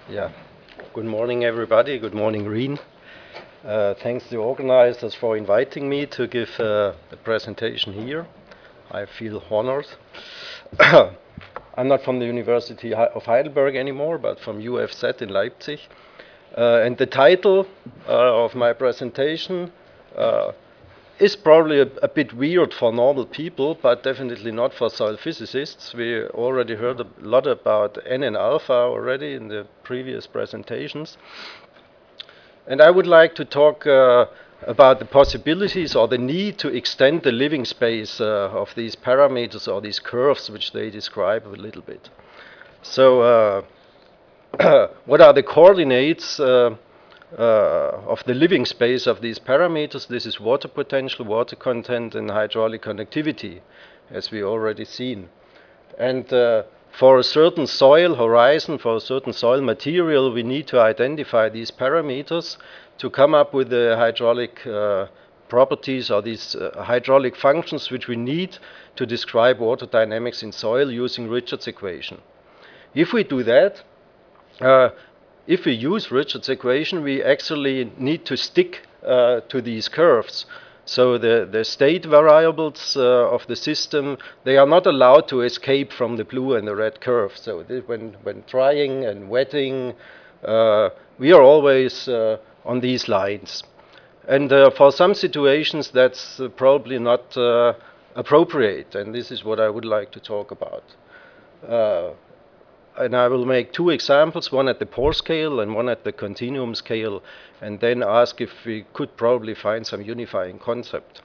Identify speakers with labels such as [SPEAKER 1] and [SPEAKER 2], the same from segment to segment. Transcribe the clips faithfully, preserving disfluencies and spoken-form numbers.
[SPEAKER 1] Yeah. Good morning, everybody. Good morning, Reen. Uh, thanks to the organizers for inviting me to give uh, a presentation here. I feel honored. I'm not from the University of Heidelberg anymore, but from U F Z in Leipzig. Uh, and the title uh, of my presentation uh, is probably a, a bit weird for normal people, but definitely not for soil physicists. We already heard a lot about N N alpha already in the previous presentations. And I would like to talk uh, about the possibilities or the need to extend the living space uh, of these parameters or these curves which they describe a little bit. So uh, what are the coordinates uh, uh, of the living space of these parameters? This is water potential, water content, and hydraulic conductivity, as we already seen. And uh, for a certain soil horizon, for a certain soil material, we need to identify these parameters to come up with the hydraulic uh, properties or these uh, hydraulic functions which we need to describe water dynamics in soil using Richards equation. If we do that, uh, if we use Richards equation, we actually need to stick uh, to these curves. So the, the state variables uh, of the system, they are not allowed to escape from the blue and the red curve. So when, when drying and wetting, uh, we are always uh, on these lines. And uh, for some situations, that's uh, probably not uh, appropriate. And this is what I would like to talk about. Uh, and I will make two examples, one at the pore scale and one at the continuum scale, and then ask if we could probably find some unifying concept.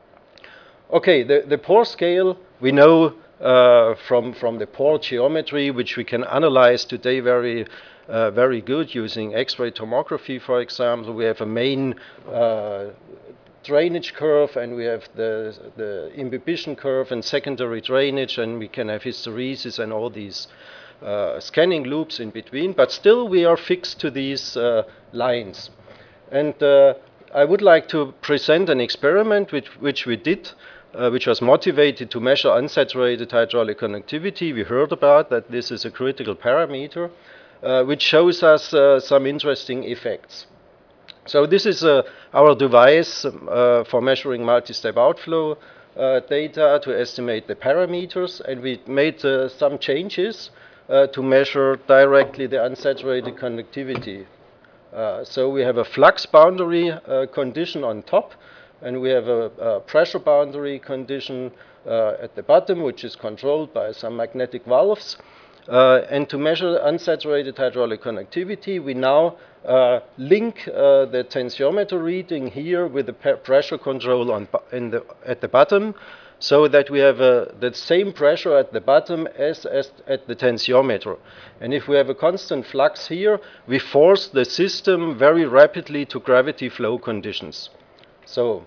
[SPEAKER 1] Okay, the, the pore scale, we know uh, from, from the pore geometry, which we can analyze today very, uh, very good using X-ray tomography, for example. We have a main uh, drainage curve, and we have the, the imbibition curve and secondary drainage, and we can have hysteresis and all these uh, scanning loops in between, but still we are fixed to these uh, lines. And uh, I would like to present an experiment which, which we did, uh, which was motivated to measure unsaturated hydraulic conductivity. We heard about that this is a critical parameter, uh, which shows us uh, some interesting effects. So this is uh, our device uh, for measuring multi-step outflow uh, data to estimate the parameters, and we made uh, some changes uh, to measure directly the unsaturated conductivity. Uh, so we have a flux boundary uh, condition on top, and we have a, a pressure boundary condition uh, at the bottom, which is controlled by some magnetic valves. Uh, and to measure unsaturated hydraulic conductivity, we now uh, link uh, the tensiometer reading here with the pressure control on in the, at the bottom, so that we have uh, the same pressure at the bottom as, as at the tensiometer. And if we have a constant flux here, we force the system very rapidly to gravity flow conditions. So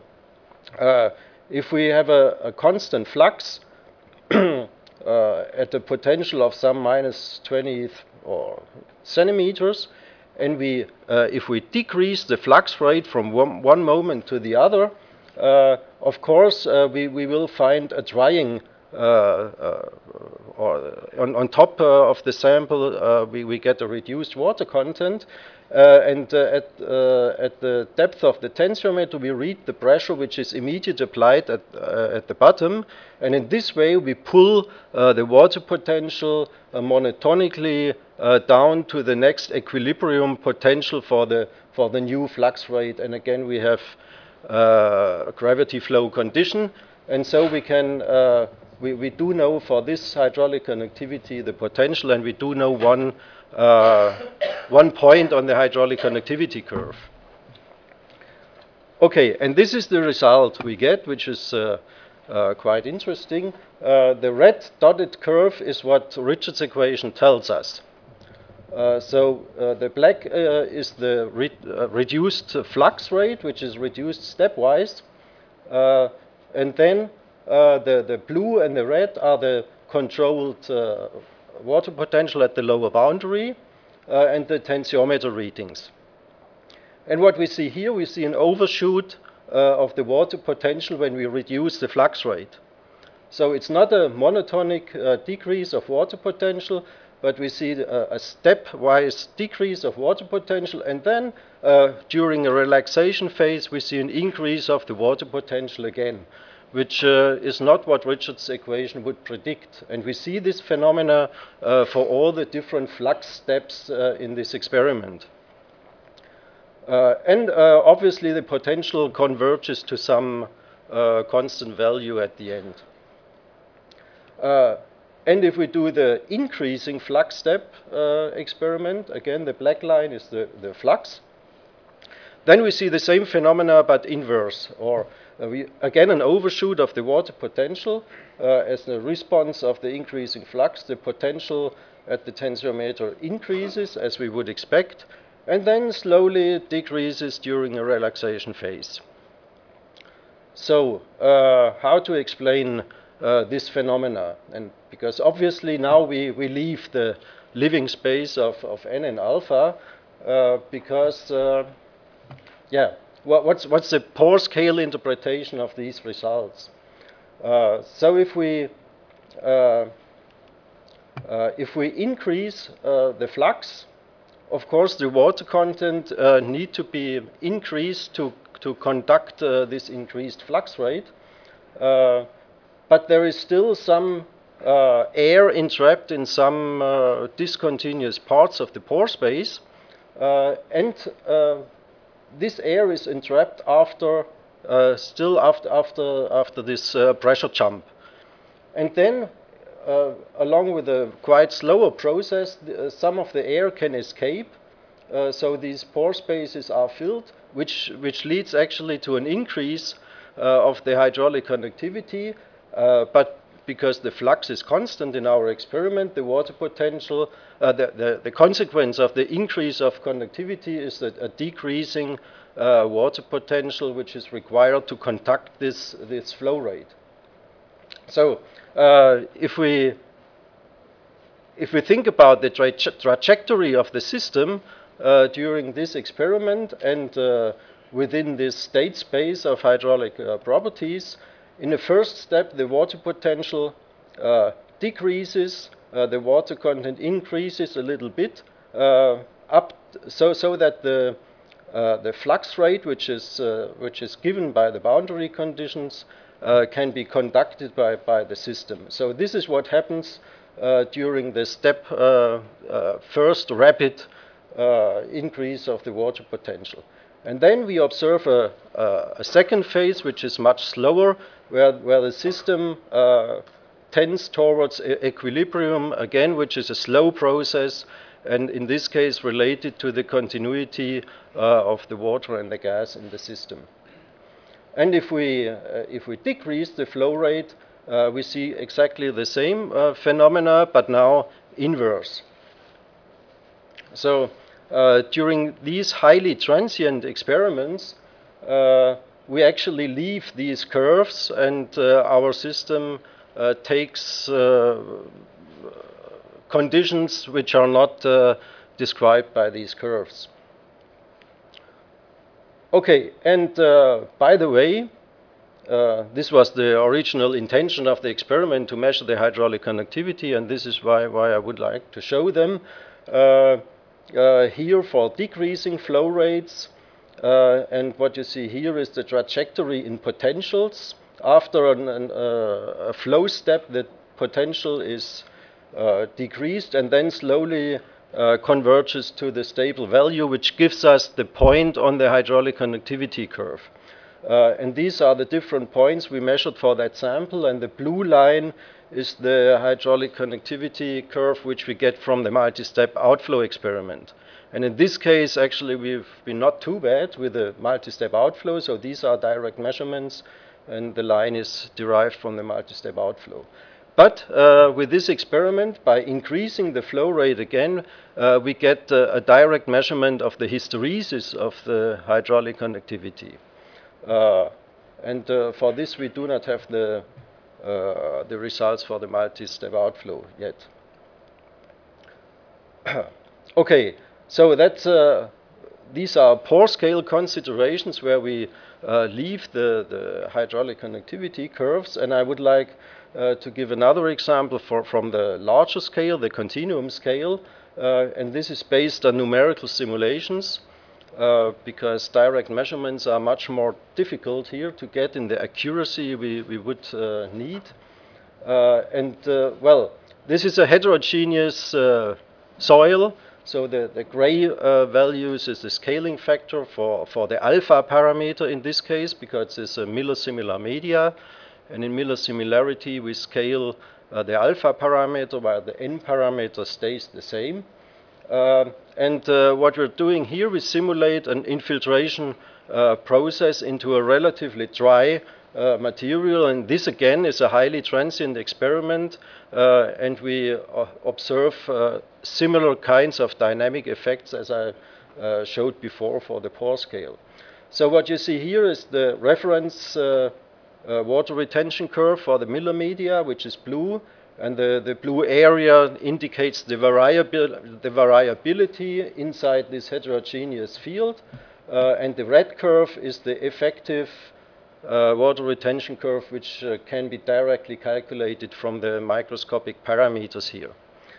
[SPEAKER 1] uh, if we have a, a constant flux uh, at a potential of some minus twenty or centimeters, and we, uh, if we decrease the flux rate from one, one moment to the other, uh, of course, uh, we, we will find a drying uh, uh, or on, on top uh, of the sample, uh, we, we get a reduced water content. Uh, and uh, at, uh, at the depth of the tensiometer, we read the pressure which is immediately applied at, uh, at the bottom. And in this way, we pull uh, the water potential uh, monotonically uh, down to the next equilibrium potential for the, for the new flux rate. And again, we have uh, a gravity flow condition. And so we can, uh, we, we do know for this hydraulic conductivity the potential, and we do know one Uh, one point on the hydraulic conductivity curve. Okay, and this is the result we get, which is uh, uh, quite interesting. Uh, the red dotted curve is what Richards equation tells us. Uh, so uh, the black uh, is the re uh, reduced flux rate, which is reduced stepwise. Uh, and then uh, the, the blue and the red are the controlled uh, water potential at the lower boundary uh, and the tensiometer readings. And what we see here, we see an overshoot uh, of the water potential when we reduce the flux rate. So it's not a monotonic uh, decrease of water potential, but we see a, a stepwise decrease of water potential, and then uh, during a relaxation phase we see an increase of the water potential again, which uh, is not what Richard's equation would predict. And we see this phenomena uh, for all the different flux steps uh, in this experiment. Uh, and uh, obviously the potential converges to some uh, constant value at the end. Uh, and if we do the increasing flux step uh, experiment, again the black line is the, the flux, then we see the same phenomena but inverse, or uh, we, again an overshoot of the water potential uh, as the response of the increasing flux. The potential at the tensiometer increases as we would expect, and then slowly decreases during a relaxation phase. So uh, how to explain uh, this phenomena? And because obviously now we, we leave the living space of, of n and alpha uh, because uh, yeah, what, what's, what's the Poor scale interpretation of these results? Uh, so if we uh, uh, if we increase uh, the flux, of course the water content uh, need to be increased to to conduct uh, this increased flux rate, uh, but there is still some uh, air entrapped in some uh, discontinuous parts of the pore space, uh, and uh, this air is entrapped after uh, still after after after this uh, pressure jump, and then uh, along with a quite slower process, the, uh, some of the air can escape, uh, so these pore spaces are filled, which which leads actually to an increase uh, of the hydraulic conductivity, uh, but because the flux is constant in our experiment, the water potential, uh, the, the, the consequence of the increase of conductivity is that a decreasing uh, water potential which is required to conduct this, this flow rate. So uh, if we if we think about the tra trajectory of the system uh, during this experiment and uh, within this state space of hydraulic uh, properties, in the first step, the water potential uh, decreases, uh, the water content increases a little bit, uh, up so so that the uh, the flux rate, which is uh, which is given by the boundary conditions, uh, can be conducted by by the system. So this is what happens uh, during the step uh, uh, first rapid uh, increase of the water potential. And then we observe a, a, a second phase, which is much slower, where, where the system uh, tends towards e equilibrium again, which is a slow process, and in this case related to the continuity uh, of the water and the gas in the system. And if we, uh, if we decrease the flow rate, uh, we see exactly the same uh, phenomena, but now inverse. So Uh, during these highly transient experiments, uh, we actually leave these curves, and uh, our system uh, takes uh, conditions which are not uh, described by these curves. Okay, and uh, by the way, uh, this was the original intention of the experiment, to measure the hydraulic conductivity, and this is why, why I would like to show them. Uh, Uh, here for decreasing flow rates, uh, and what you see here is the trajectory in potentials. After an, an, uh, a flow step, the potential is uh, decreased and then slowly uh, converges to the stable value, which gives us the point on the hydraulic conductivity curve. Uh, and these are the different points we measured for that sample, and the blue line is the hydraulic conductivity curve which we get from the multi-step outflow experiment. And in this case, actually, we've been not too bad with the multi-step outflow, so these are direct measurements, and the line is derived from the multi-step outflow. But uh, with this experiment, by increasing the flow rate again, uh, we get uh, a direct measurement of the hysteresis of the hydraulic conductivity. Uh, and uh, for this, we do not have the Uh, the results for the multi-step outflow yet. Okay, so that's uh, these are Poor scale considerations where we uh, leave the, the hydraulic conductivity curves, and I would like uh, to give another example for, from the larger scale, the continuum scale, uh, and this is based on numerical simulations. Uh, because direct measurements are much more difficult here to get in the accuracy we, we would uh, need. Uh, and, uh, well, this is a heterogeneous uh, soil, so the, the gray uh, values is the scaling factor for, for the alpha parameter in this case, because it's a Miller-similar media, and in Miller similarity we scale uh, the alpha parameter while the n parameter stays the same. Uh, and uh, what we're doing here, we simulate an infiltration uh, process into a relatively dry uh, material, and this again is a highly transient experiment, uh, and we uh, observe uh, similar kinds of dynamic effects as I uh, showed before for the pore scale. So what you see here is the reference uh, uh, water retention curve for the Miller media, which is blue. And the, the blue area indicates the, variabil the variability inside this heterogeneous field. Uh, and the red curve is the effective uh, water retention curve, which uh, can be directly calculated from the microscopic parameters here.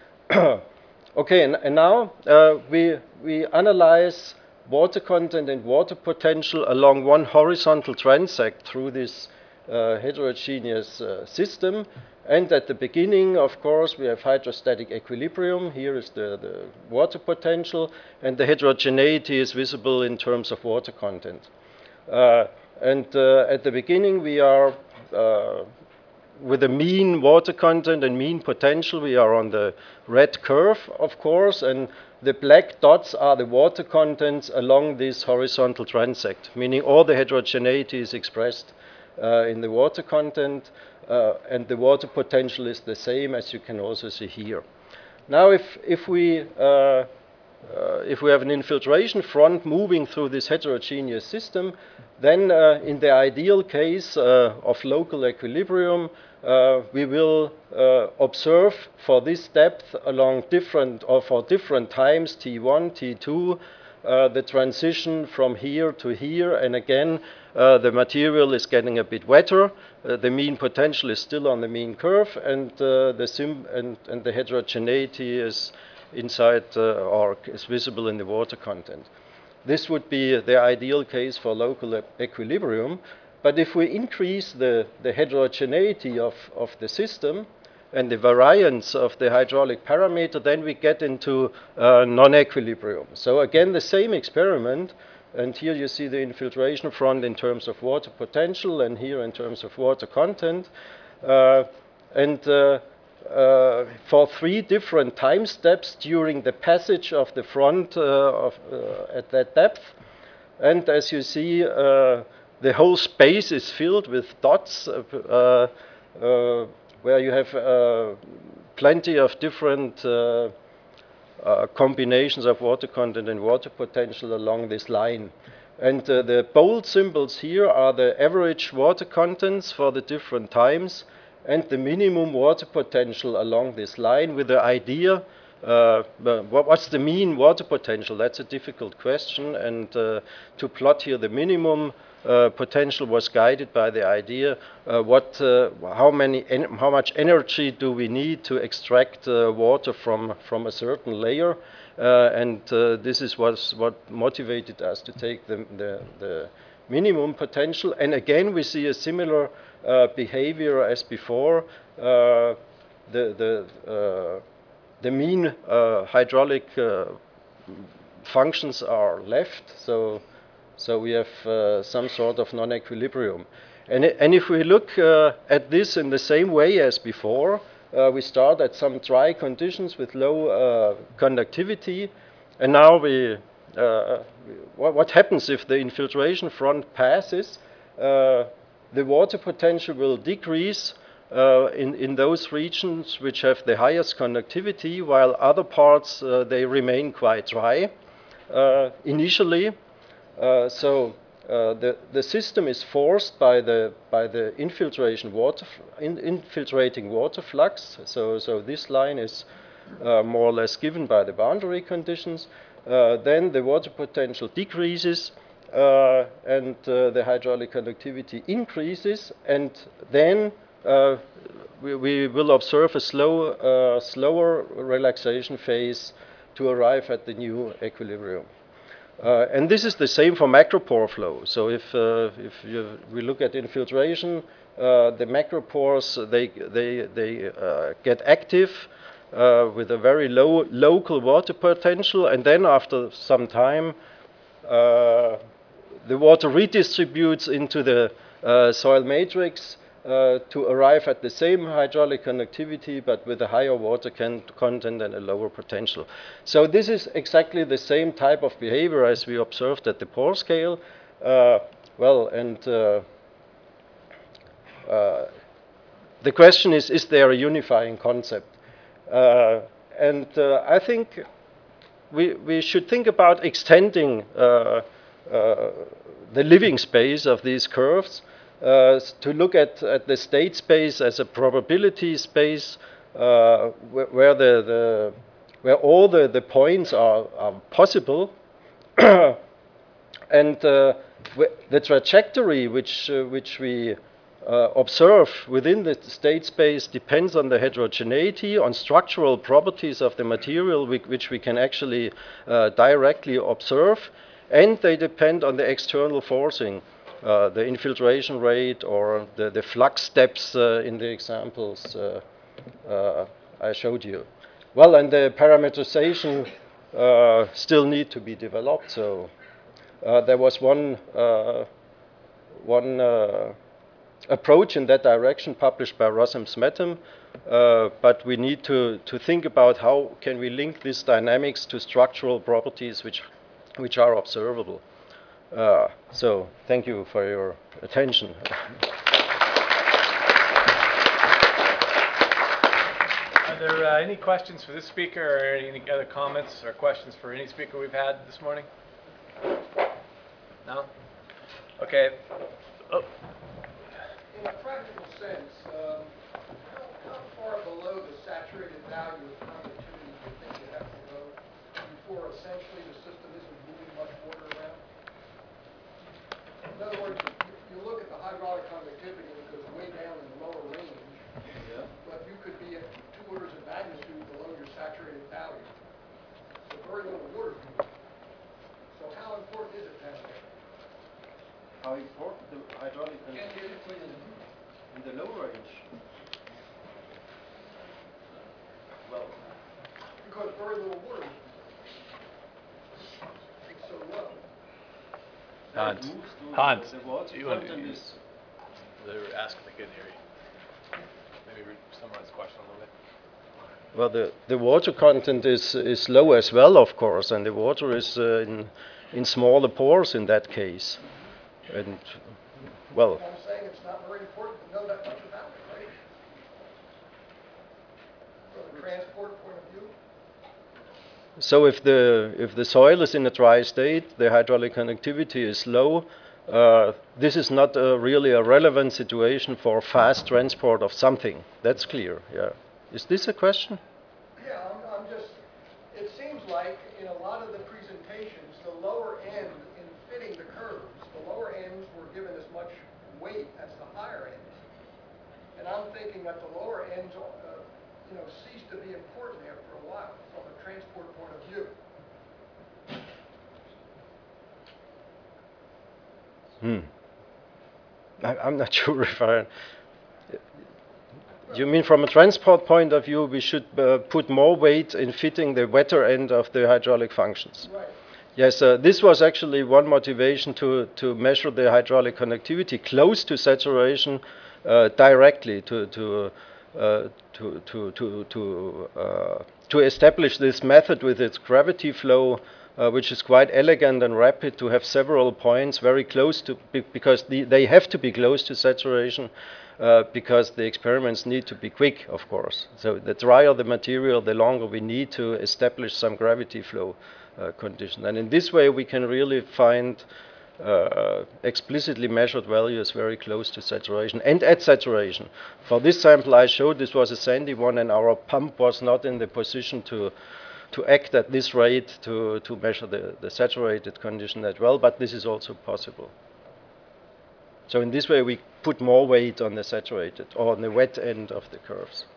[SPEAKER 1] Okay, and, and now uh, we, we analyze water content and water potential along one horizontal transect through this uh, heterogeneous uh, system. And at the beginning, of course, we have hydrostatic equilibrium. Here is the, the water potential, and the heterogeneity is visible in terms of water content. Uh, and uh, at the beginning, we are, uh, with a mean water content and mean potential, we are on the red curve, of course, and the black dots are the water contents along this horizontal transect, meaning all the heterogeneity is expressed uh, in the water content. Uh, and the water potential is the same, as you can also see here. Now, if, if, we, uh, uh, if we have an infiltration front moving through this heterogeneous system, then uh, in the ideal case uh, of local equilibrium, uh, we will uh, observe for this depth along different, or for different times, T one, T two, uh, the transition from here to here, and again, uh, the material is getting a bit wetter. Uh, the mean potential is still on the mean curve, and uh, the sim and, and the heterogeneity is inside uh, or is visible in the water content. This would be the ideal case for local e equilibrium. But if we increase the, the heterogeneity of, of the system and the variance of the hydraulic parameter, then we get into uh, non-equilibrium. So again, the same experiment. And here you see the infiltration front in terms of water potential, and here in terms of water content. Uh, and uh, uh, for three different time steps during the passage of the front uh, of, uh, at that depth. And as you see, uh, the whole space is filled with dots uh, uh, where you have uh, plenty of different uh, Uh, combinations of water content and water potential along this line. And uh, the bold symbols here are the average water contents for the different times and the minimum water potential along this line, with the idea, uh, what's the mean water potential? That's a difficult question, and uh, to plot here the minimum Uh, potential was guided by the idea uh, what, uh, how many, how much energy do we need to extract uh, water from from a certain layer, uh, and uh, this is what's, what motivated us to take the, the, the minimum potential. And again, we see a similar uh, behavior as before. Uh, the the uh, the mean uh, hydraulic uh, functions are left, so. So we have uh, some sort of non-equilibrium. And, and if we look uh, at this in the same way as before, uh, we start at some dry conditions with low uh, conductivity. And now we, uh, what, what happens if the infiltration front passes? Uh, the water potential will decrease uh, in, in those regions which have the highest conductivity, while other parts, uh, they remain quite dry uh, initially. Uh, so uh, the, the system is forced by the, by the infiltration water, in, infiltrating water flux. So, so this line is uh, more or less given by the boundary conditions. Uh, then the water potential decreases uh, and uh, the hydraulic conductivity increases. And then uh, we, we will observe a slow, uh, slower relaxation phase to arrive at the new equilibrium. Uh, and this is the same for macropore flow. So if, uh, if you, we look at infiltration, uh, the macropores, they, they, they uh, get active uh, with a very low local water potential, and then after some time, uh, the water redistributes into the uh, soil matrix uh, to arrive at the same hydraulic conductivity, but with a higher water content and a lower potential. So this is exactly the same type of behavior as we observed at the pore scale. Uh, well, and uh, uh, the question is, is there a unifying concept? Uh, and uh, I think we, we should think about extending uh, uh, the living space of these curves uh, to look at, at the state space as a probability space uh, where, where, the, the, where all the, the points are, are possible. And uh, the trajectory which, uh, which we uh, observe within the state space depends on the heterogeneity, on structural properties of the material which we can actually uh, directly observe, and they depend on the external forcing, uh, the infiltration rate or the, the flux steps uh, in the examples uh, uh, I showed you. Well, and the parameterization uh, still need to be developed. So uh, there was one uh, one uh, approach in that direction published by Rossum Smetam, uh, but we need to, to think about how can we link these dynamics to structural properties which, which are observable. Uh, so thank you for your attention.
[SPEAKER 2] Are there uh, any questions for this speaker or any other comments or questions for any speaker we've had this morning? No? Okay. Oh.
[SPEAKER 3] In a practical sense, um, how, how far below the saturated value of conductivity do you think you have to go before essentially the system isn't moving much water around? In other words, you, you look at the hydraulic conductivity and it goes way down in the lower range, yeah. But you could be at two orders of magnitude below your saturated value. So very little water is moving. So how important is it to have that?
[SPEAKER 1] How important the hydraulic conductivity in the low range? Well,
[SPEAKER 3] because very little water is it's so low.
[SPEAKER 2] Hans, Hans, you want to use? They're asking, they couldn't hear you. Maybe summarize the question a little bit.
[SPEAKER 1] Well, the, the water content is, is low as well, of course, and the water is uh, in, in smaller pores in that case. And, well,
[SPEAKER 3] I'm saying it's not very important to know that much about it, right? From a transport point of view.
[SPEAKER 1] so if the if the soil is in a dry state, the hydraulic conductivity is low. Uh, this is not a really a relevant situation for fast transport of something. That's clear. Yeah. Is this a question?
[SPEAKER 3] Yeah, I'm, I'm just. It seems like in a lot of the presentations, the lower end in fitting the curves, the lower ends were given as much weight as the higher ends, and I'm thinking that the lower ends, uh, you know, cease to be important after a while from a transport point of view.
[SPEAKER 1] Hmm. I, I'm not sure if I. You mean from a transport point of view, we should uh, put more weight in fitting the wetter end of the hydraulic functions?
[SPEAKER 3] Right.
[SPEAKER 1] Yes, uh, this was actually one motivation to, to measure the hydraulic conductivity close to saturation uh, directly to, to, uh, to, to, to, to, uh, to establish this method with its gravity flow, uh, which is quite elegant and rapid, to have several points very close to, because the, they have to be close to saturation. Uh, because the experiments need to be quick, of course. So the drier the material, the longer we need to establish some gravity flow uh, condition. And in this way, we can really find uh, explicitly measured values very close to saturation and at saturation. For this sample I showed, this was a sandy one, and our pump was not in the position to to act at this rate to, to measure the, the saturated condition that well, but this is also possible. So in this way, we put more weight on the saturated or on the wet end of the curves.